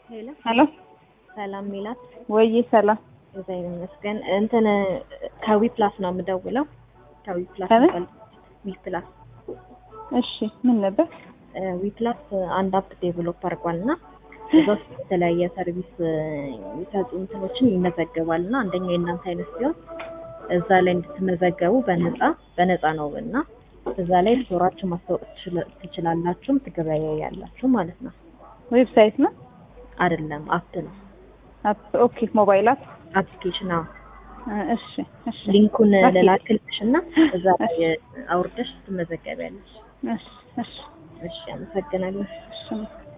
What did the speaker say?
ሄሎ ሰላም ሚላት ወይ ሰላም እግዚአብሔር ይመስገን። እንትን ከዊ ፕላስ ነው የምደውለው። ከዊ ፕላስ ከምን? ይባላል። ዊ ፕላስ እሺ ምን ነበር? ዊ ፕላስ አንድ አፕ ዴቨሎፕ አድርጓልና እዛ ውስጥ የተለያየ ሰርቪስ የሚሰጡ እንትኖችን ይመዘገባልና አንደኛው የእናንተ አይነት ሲሆን እዛ ላይ እንድትመዘገቡ በነፃ ነውና እዛ ላይ ስቶራችሁ ማስተዋወቅ ትችላላችሁ፣ ትገበያያላችሁ ማለት ነው። ዌብሳይት ነው አይደለም አፕ ነው። አፕ ኦኬ ሞባይል አፕ አፕሊኬሽን ነው። እሺ እሺ ሊንኩን ላኪ። ለላክልሽና እዛ ላይ አውርደሽ ትመዘገቢያለሽ። እሺ እሺ እሺ አመሰግናለሁ። እሺ